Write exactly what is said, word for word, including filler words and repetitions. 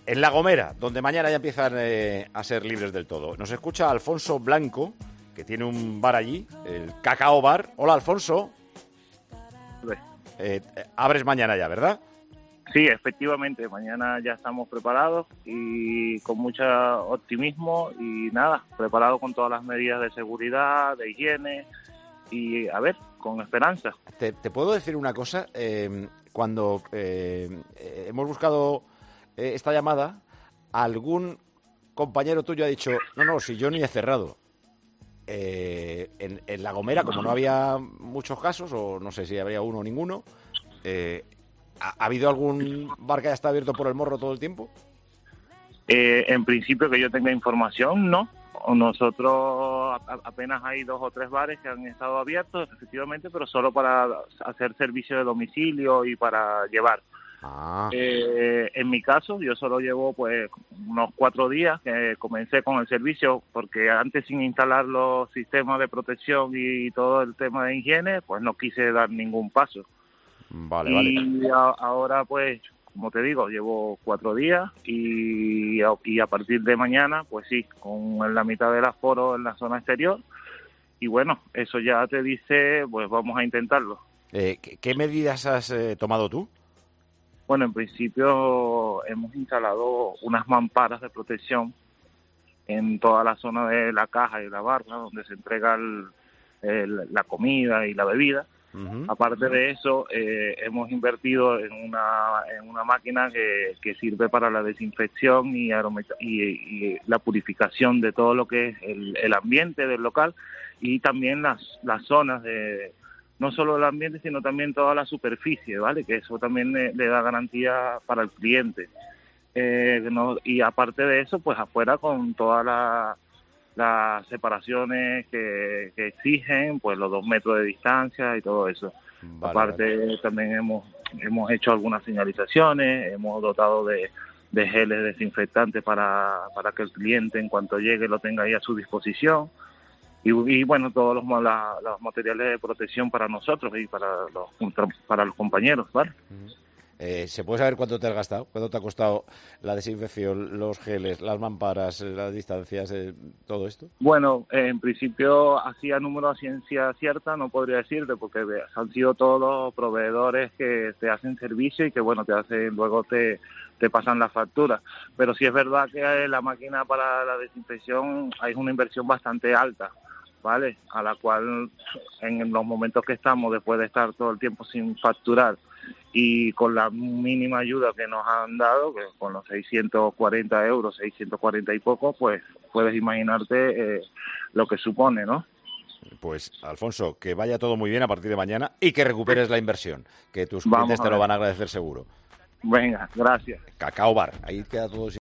en La Gomera, donde mañana ya empiezan eh, a ser libres del todo. Nos escucha Alfonso Blanco, que tiene un bar allí, el Cacao Bar. Hola, Alfonso. Eh, abres mañana ya, ¿verdad? Sí, efectivamente, mañana ya estamos preparados y con mucho optimismo y nada, preparados con todas las medidas de seguridad, de higiene y a ver, con esperanza. Te, te puedo decir una cosa, eh, cuando eh, eh, hemos buscado eh, esta llamada, algún compañero tuyo ha dicho, no, no, si yo ni he cerrado. Eh, en, en La Gomera, como no había muchos casos, o no sé si habría uno o ninguno, eh, ¿ha, ¿ha habido algún bar que haya estado abierto por el morro todo el tiempo? Eh, en principio, que yo tenga información, no. Nosotros a, apenas hay dos o tres bares que han estado abiertos, efectivamente, pero solo para hacer servicio de domicilio y para llevar. Ah. Eh, en mi caso, yo solo llevo pues unos cuatro días que comencé con el servicio, porque antes, sin instalar los sistemas de protección y todo el tema de higiene, pues no quise dar ningún paso. Vale, y vale. a, ahora pues, como te digo, llevo cuatro días y a, y a partir de mañana, pues sí, con la mitad del aforo en la zona exterior. Y bueno, eso ya te dice, pues vamos a intentarlo. Eh, ¿qué, ¿Qué medidas has eh, tomado tú? Bueno, en principio hemos instalado unas mamparas de protección en toda la zona de la caja y la barra, donde se entrega el, el, la comida y la bebida. Uh-huh. Aparte de eso, eh, hemos invertido en una, en una máquina que, que sirve para la desinfección y, aromata- y, y la purificación de todo lo que es el, el ambiente del local y también las, las zonas de... no solo el ambiente, sino también toda la superficie, ¿vale? Que eso también le, le da garantía para el cliente. Eh, no, y aparte de eso, pues afuera con todas la, las separaciones que, que exigen, pues los dos metros de distancia y todo eso. Vale, aparte vale. También hemos hemos hecho algunas señalizaciones, hemos dotado de, de geles desinfectantes para, para que el cliente en cuanto llegue lo tenga ahí a su disposición. Y, y bueno, todos los, la, los materiales de protección para nosotros y para los para los compañeros, ¿vale? Eh, ¿Se puede saber cuánto te has gastado? ¿Cuánto te ha costado la desinfección, los geles, las mamparas, las distancias, eh, todo esto? Bueno, eh, en principio, así a número a ciencia cierta no podría decirte, porque han sido todos los proveedores que te hacen servicio y que, bueno, te hacen luego te, te pasan la factura. Pero sí es verdad que la máquina para la desinfección hay una inversión bastante alta, ¿vale? A la cual en los momentos que estamos, después de estar todo el tiempo sin facturar y con la mínima ayuda que nos han dado, que con los seiscientos cuarenta euros, seiscientos cuarenta y poco, pues puedes imaginarte eh, lo que supone, ¿no? Pues, Alfonso, que vaya todo muy bien a partir de mañana y que recuperes la inversión, que tus clientes te lo van a agradecer seguro. Venga, gracias. Cacao Bar, ahí queda todo.